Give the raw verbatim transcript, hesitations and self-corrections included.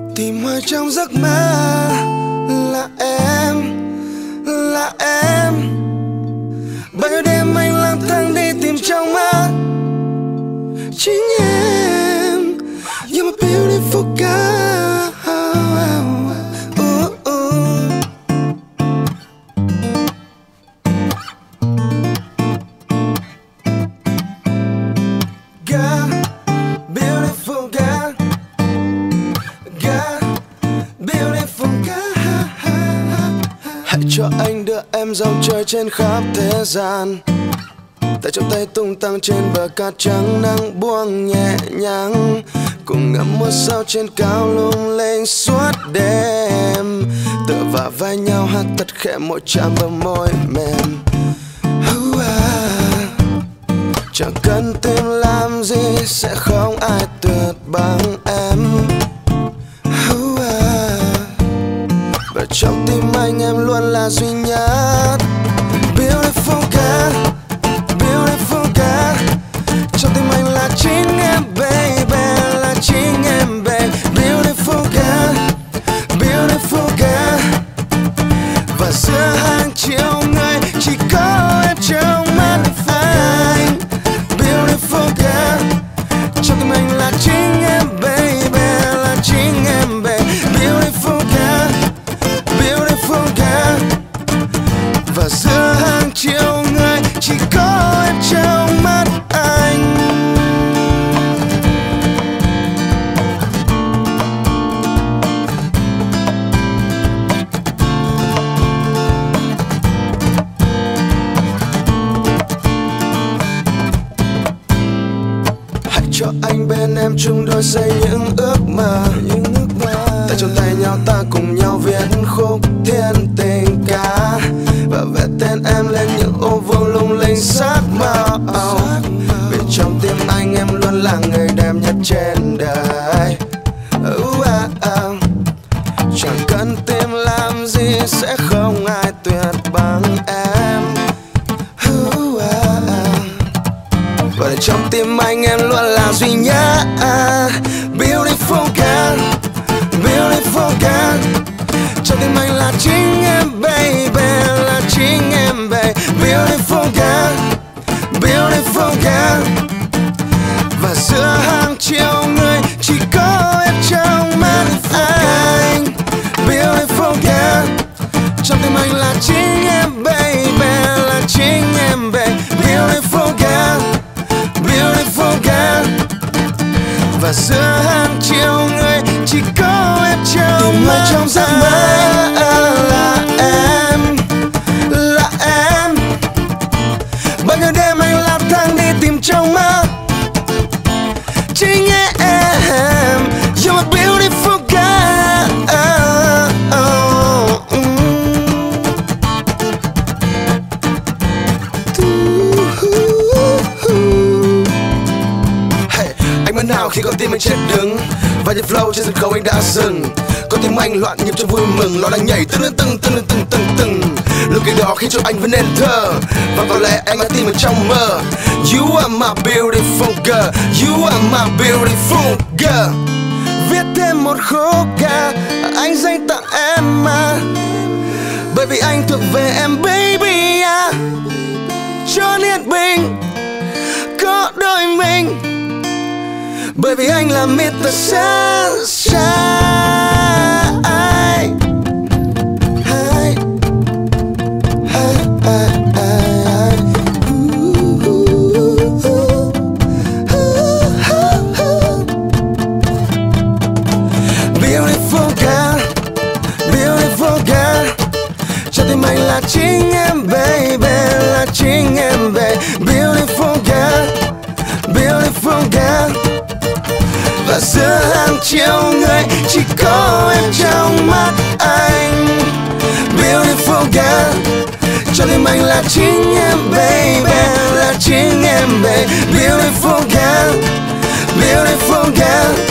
Tìm hoài trong giấc mơ là em, là em. Bao nhiêu đêm anh lang thang đi tìm trong mơ chính em. You're my beautiful girl. Ooh, ooh. Girl, beautiful girl. Girl, beautiful girl. Hãy cho anh đưa em dòng chơi trên khắp thế gian. Tay trong tay tung tăng trên bờ cát trắng, nắng buông nhẹ nhàng, cùng ngắm mưa sao trên cao lung linh suốt đêm. Tựa vào vai nhau hát thật khẽ, môi chạm vào môi mềm. uh, ah. Chẳng cần tìm làm gì, sẽ không ai tuyệt bằng em. uh, ah. Và trong tim anh em luôn là duy nhất. Beautiful girl, beautiful girl. Trong tim anh là chính em baby, là chính em baby. Beautiful girl, beautiful girl. Và giữa hàng triệu người chỉ có em trong mắt anh. Beautiful girl. Trong tim anh là chính em baby, là chính em baby. Beautiful girl, beautiful girl. Và giữa hàng triệu người chỉ có em trong mắt anh. Hãy cho anh bên em chung đôi xây những ước mơ, những ước mơ. Tay trong tay nhau ta cùng nhau viết khúc thiên tình ca, và vẽ tên em lên những ô vuông lung linh sắc màu. Vì trong tim anh em luôn là người đẹp nhất trên đời. uh, ah, ah. Chẳng cần tìm làm gì, sẽ không ai tuyệt bằng em. uh, ah, ah. Và để trong tim anh em luôn là duy nhất. Beautiful girl, beautiful girl. Trong tim anh là chính em baby, là chính em baby. Beautiful girl, beautiful girl. Và giữa hàng triệu người chỉ có em trong mắt anh. Beautiful girl. Trong tim anh là chính em baby, là chính em baby. Beautiful girl, beautiful girl. Và giữa hàng triệu người chỉ có em trong mắt trong giấc mơ là em, là em. Bao nhiêu đêm anh lang thang đi tìm trong mơ chính em. You're my beautiful girl. oh, mm. Hey, anh muốn nào khi con tim anh chết đứng, và nhịp flow trên sân khấu anh đã dừng. Con tim anh loạn nhịp cho vui mừng, lo đang nhảy từng từng từng từng từng từng từng. Nụ cười đó khiến cho anh vẫn nên thơ, và có lẽ anh đã tìm ở trong mơ. You are my beautiful girl, you are my beautiful girl. Viết thêm một khúc ca anh dành tặng em mà, bởi vì anh thuộc về em baby à. Cho nên mình có đôi mình, bởi vì anh là mít-tơ Sunshine. Hey, hey, hey, hey. Ooh, ooh, ooh, ooh, ooh. Beautiful girl, beautiful girl. Cho tim anh là chính em baby, là chính em baby. Beautiful girl, beautiful girl. Và giữa hàng triệu người chỉ có em trong mắt anh. Beautiful girl. Cho tim anh là chính em baby, là chính em baby. Beautiful girl, beautiful girl.